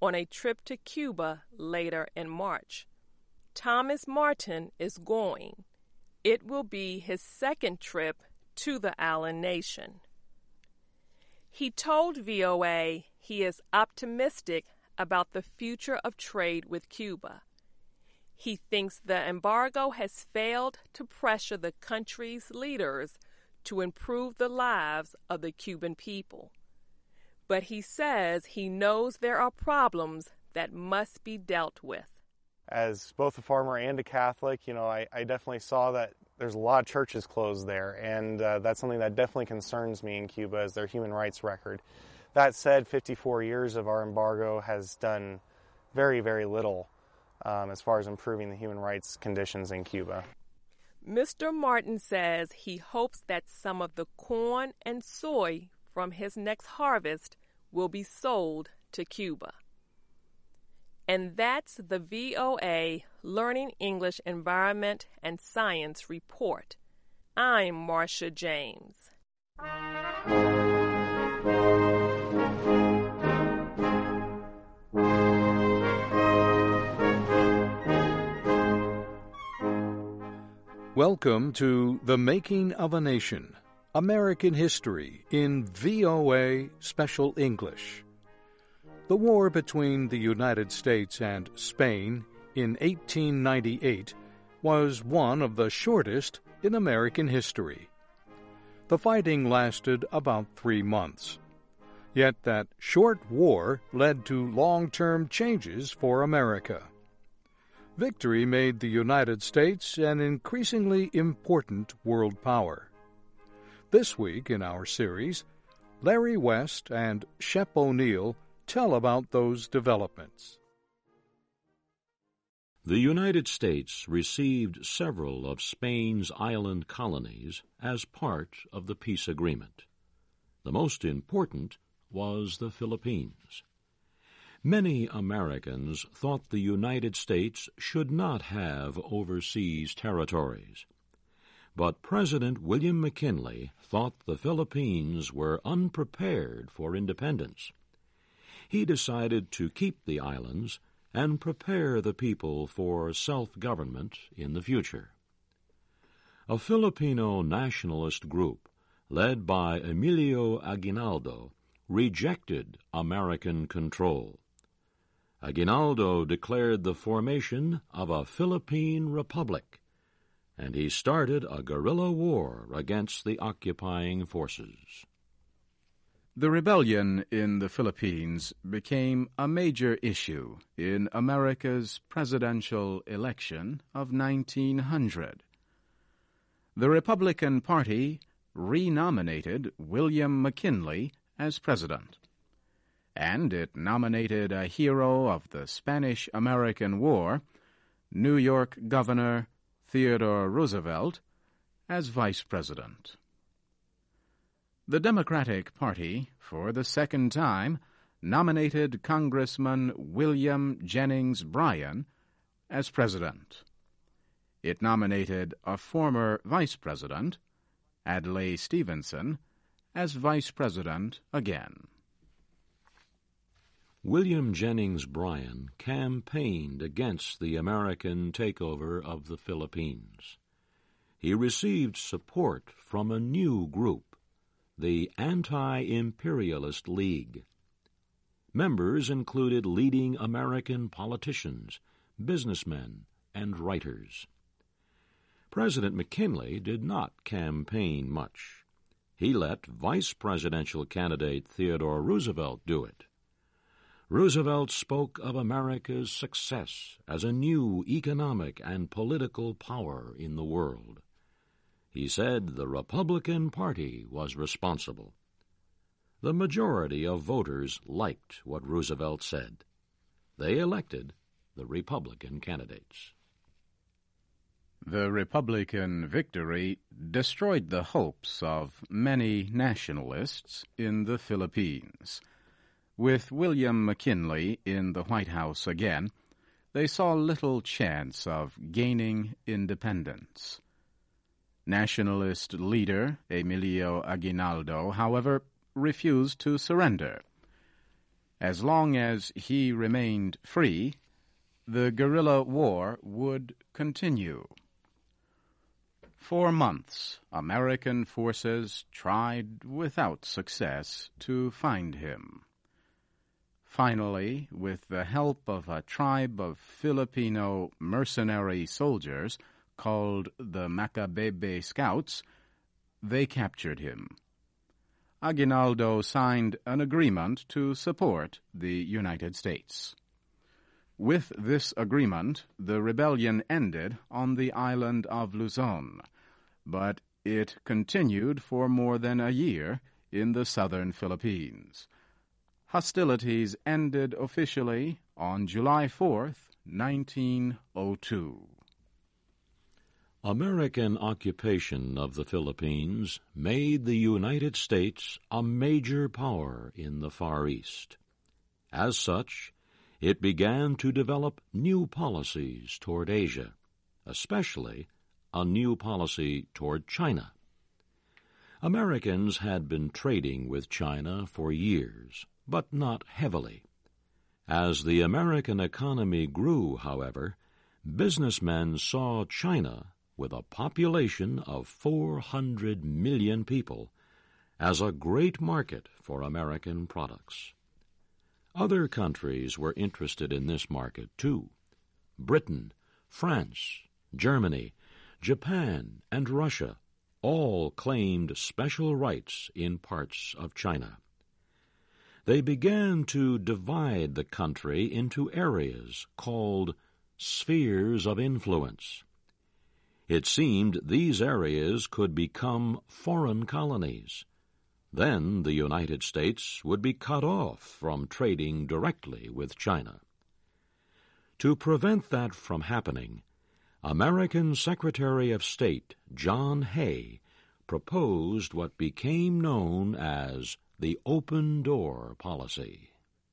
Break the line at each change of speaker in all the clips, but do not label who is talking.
on a trip to Cuba later in March. Thomas Martin is going. It will be his second trip to the island nation. He told VOA he is optimistic about the future of trade with Cuba. He thinks the embargo has failed to pressure the country's leaders to improve the lives of the Cuban people. But he says he knows there are problems that must be dealt with.
As both a farmer and a Catholic, I definitely saw that there's a lot of churches closed there, and that's something that definitely concerns me in Cuba is their human rights record. That said, 54 years of our embargo has done very, very little as far as improving the human rights conditions in Cuba.
Mr. Martin says he hopes that some of the corn and soy from his next harvest will be sold to Cuba. And that's the VOA Learning English Environment and Science Report. I'm Marcia James.
Welcome to The Making of a Nation, American History in VOA Special English. The war between the United States and Spain in 1898 was one of the shortest in American history. The fighting lasted about 3 months. Yet that short war led to long-term changes for America. Victory made the United States an increasingly important world power. This week in our series, Larry West and Shep O'Neill tell about those developments.
The United States received several of Spain's island colonies as part of the peace agreement. The most important was the Philippines. Many Americans thought the United States should not have overseas territories. But President William McKinley thought the Philippines were unprepared for independence. He decided to keep the islands and prepare the people for self-government in the future. A Filipino nationalist group, led by Emilio Aguinaldo, rejected American control. Aguinaldo declared the formation of a Philippine Republic, and he started a guerrilla war against the occupying forces.
The rebellion in the Philippines became a major issue in America's presidential election of 1900. The Republican Party renominated William McKinley as president, and it nominated a hero of the Spanish-American War, New York Governor Theodore Roosevelt, as vice president. The Democratic Party, for the second time, nominated Congressman William Jennings Bryan as president. It nominated a former vice president, Adlai Stevenson, as vice president again.
William Jennings Bryan campaigned against the American takeover of the Philippines. He received support from a new group, the Anti-Imperialist League. Members included leading American politicians, businessmen, and writers. President McKinley did not campaign much. He let vice presidential candidate Theodore Roosevelt do it. Roosevelt spoke of America's success as a new economic and political power in the world. He said the Republican Party was responsible. The majority of voters liked what Roosevelt said. They elected the Republican candidates.
The Republican victory destroyed the hopes of many nationalists in the Philippines. With William McKinley in the White House again, they saw little chance of gaining independence. Nationalist leader Emilio Aguinaldo, however, refused to surrender. As long as he remained free, the guerrilla war would continue. For months, American forces tried without success to find him. Finally, with the help of a tribe of Filipino mercenary soldiers called the Macabebe Scouts, they captured him. Aguinaldo signed an agreement to support the United States. With this agreement, the rebellion ended on the island of Luzon, but it continued for more than a year in the southern Philippines. Hostilities ended officially on July 4th, 1902.
American occupation of the Philippines made the United States a major power in the Far East. As such, it began to develop new policies toward Asia, especially a new policy toward China. Americans had been trading with China for years, but not heavily. As the American economy grew, however, businessmen saw China, with a population of 400 million people, as a great market for American products. Other countries were interested in this market, too. Britain, France, Germany, Japan, and Russia all claimed special rights in parts of China. They began to divide the country into areas called spheres of influence. It seemed these areas could become foreign colonies. Then the United States would be cut off from trading directly with China. To prevent that from happening, American Secretary of State John Hay proposed what became known as the Open Door Policy.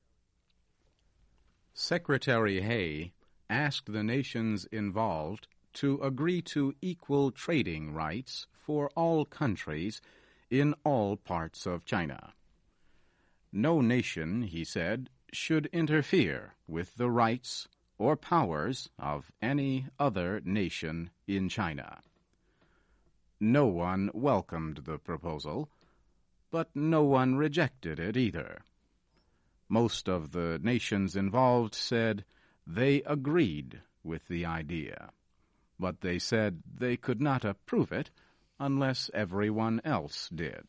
Secretary Hay asked the nations involved to agree to equal trading rights for all countries in all parts of China. No nation, he said, should interfere with the rights or powers of any other nation in China. No one welcomed the proposal, but no one rejected it either. Most of the nations involved said they agreed with the idea, but they said they could not approve it unless everyone else did.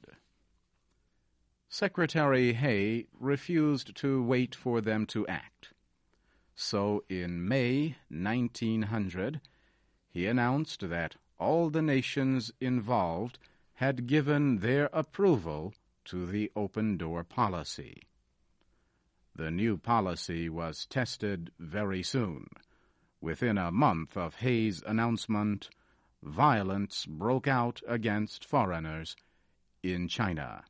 Secretary Hay refused to wait for them to act. So in May 1900, he announced that all the nations involved had given their approval to the Open Door Policy. The new policy was tested very soon. Within a month of Hay's announcement, violence broke out against foreigners in China.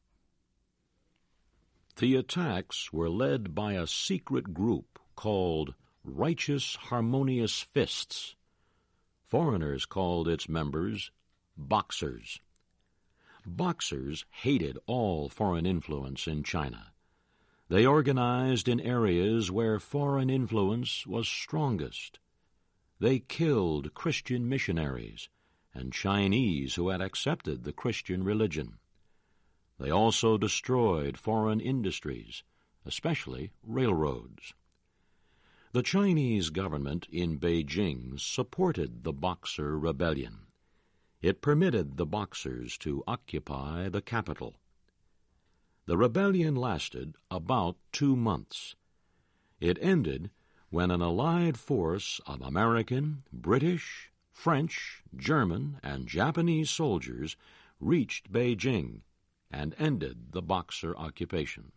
The attacks were led by a secret group called Righteous Harmonious Fists. Foreigners called its members Boxers. Boxers hated all foreign influence in China. They organized in areas where foreign influence was strongest. They killed Christian missionaries and Chinese who had accepted the Christian religion. They also destroyed foreign industries, especially railroads. The Chinese government in Beijing supported the Boxer rebellion. It permitted the Boxers to occupy the capital. The rebellion lasted about 2 months. It ended when an allied force of American, British, French, German, and Japanese soldiers reached Beijing and ended the Boxer occupation.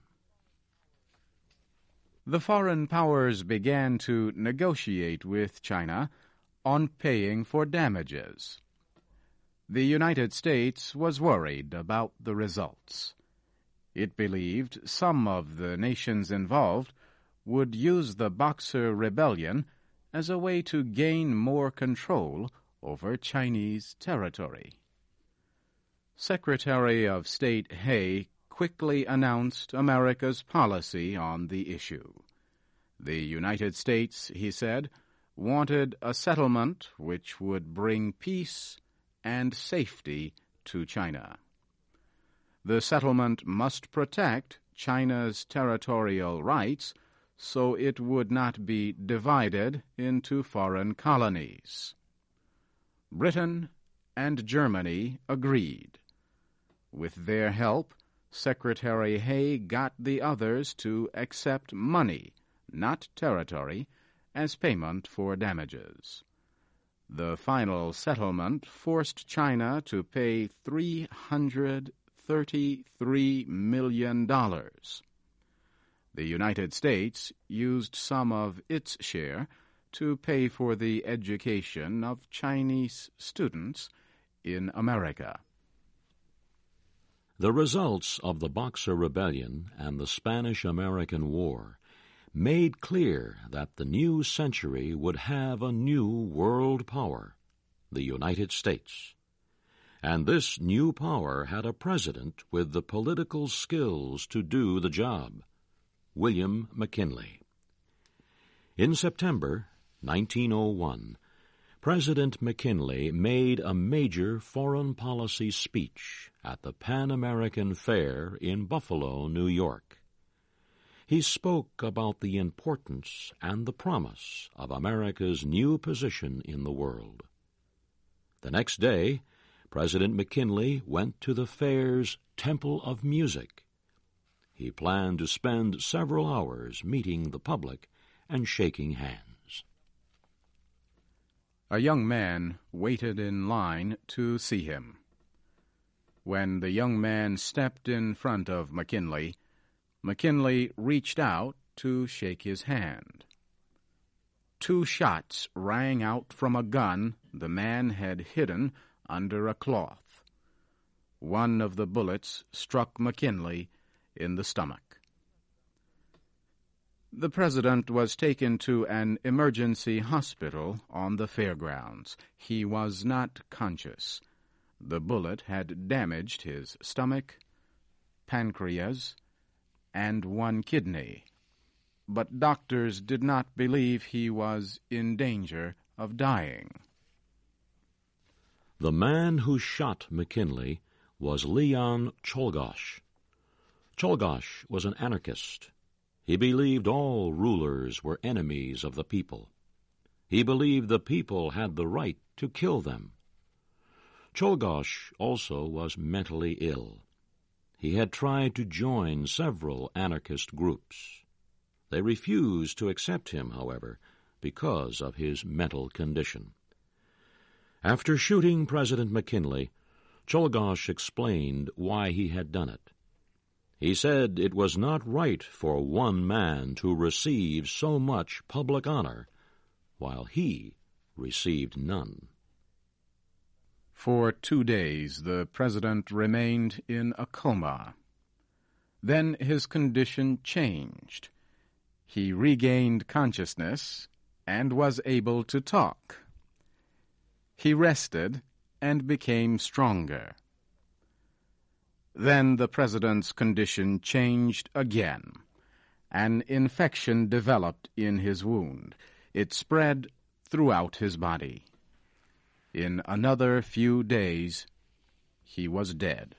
The foreign powers began to negotiate with China on paying for damages. The United States was worried about the results. It believed some of the nations involved would use the Boxer rebellion as a way to gain more control over Chinese territory. Secretary of State Hay quickly announced America's policy on the issue. The United States, he said, wanted a settlement which would bring peace and safety to China. The settlement must protect China's territorial rights so it would not be divided into foreign colonies. Britain and Germany agreed. With their help, Secretary Hay got the others to accept money, not territory, as payment for damages. The final settlement forced China to pay $333 million. The United States used some of its share to pay for the education of Chinese students in America.
The results of the Boxer Rebellion and the Spanish-American War made clear that the new century would have a new world power, the United States. And this new power had a president with the political skills to do the job, William McKinley. In September 1901, President McKinley made a major foreign policy speech at the Pan American Fair in Buffalo, New York. He spoke about the importance and the promise of America's new position in the world. The next day, President McKinley went to the fair's Temple of Music. He planned to spend several hours meeting the public and shaking hands.
A young man waited in line to see him. When the young man stepped in front of McKinley, McKinley reached out to shake his hand. 2 shots rang out from a gun the man had hidden under a cloth. One of the bullets struck McKinley in the stomach. The president was taken to an emergency hospital on the fairgrounds. He was not conscious. The bullet had damaged his stomach, pancreas, and 1 kidney. But doctors did not believe he was in danger of dying.
The man who shot McKinley was Leon Czolgosz. Czolgosz was an anarchist. He believed all rulers were enemies of the people. He believed the people had the right to kill them. Czolgosz also was mentally ill. He had tried to join several anarchist groups. They refused to accept him, however, because of his mental condition. After shooting President McKinley, Czolgosz explained why he had done it. He said it was not right for one man to receive so much public honor, while he received none.
For 2 days the president remained in a coma. Then his condition changed. He regained consciousness and was able to talk. He rested and became stronger. Then the president's condition changed again. An infection developed in his wound. It spread throughout his body. In another few days, he was dead.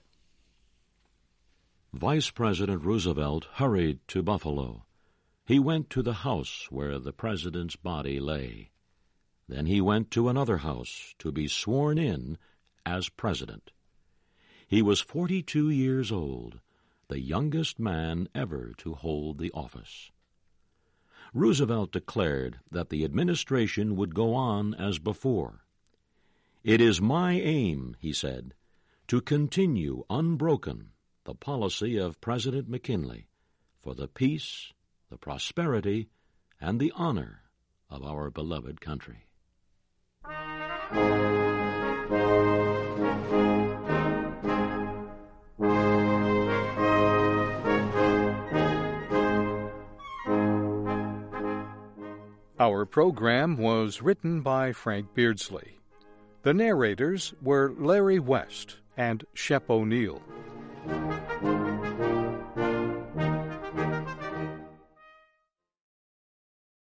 Vice President Roosevelt hurried to Buffalo. He went to the house where the president's body lay. Then he went to another house to be sworn in as president. He was 42 years old, the youngest man ever to hold the office. Roosevelt declared that the administration would go on as before. "It is my aim," he said, "to continue unbroken the policy of President McKinley for the peace, the prosperity, and the honor of our beloved country."
Our program was written by Frank Beardsley. The narrators were Larry West and Shep O'Neill.